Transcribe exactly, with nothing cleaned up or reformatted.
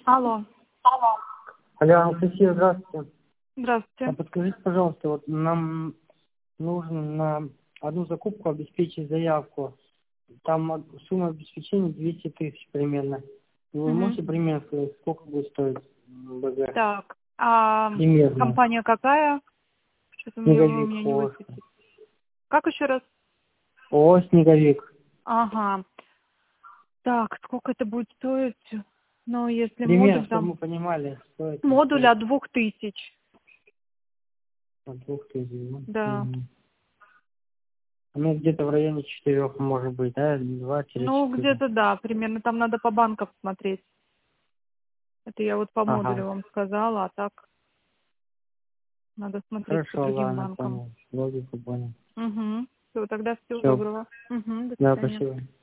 Алло. Алло, Анастасия, здравствуйте. А Здравствуйте. подскажите, пожалуйста, вот нам нужно на одну закупку обеспечить заявку. Там от- сумма обеспечения двести тысяч примерно. И вы Мгм. можете примерно сказать, сколько будет стоить м, БГ? Так, а Примерно. компания какая? Что-то у меня, у Снеговик, меня не ООО. высветит. Как еще раз? ООО «Снеговик». Ага. Так, сколько это будет стоить? Ну, если Пример, модуль чтобы там... мы понимали, стоит, не Модуль стоит. от двух тысяч. От двух тысяч. Ну, Да. мгм. Ну, где-то в районе четырех, может быть, да? Ну, Два-четыре. где-то да, примерно там надо по банкам смотреть. Это я вот по Ага. модулю вам сказала, а так надо смотреть по Хорошо, другим ладно, банкам. понял. Логику понял. Угу. Все, тогда всего Все. доброго. Угу, до Да, свидания. спасибо.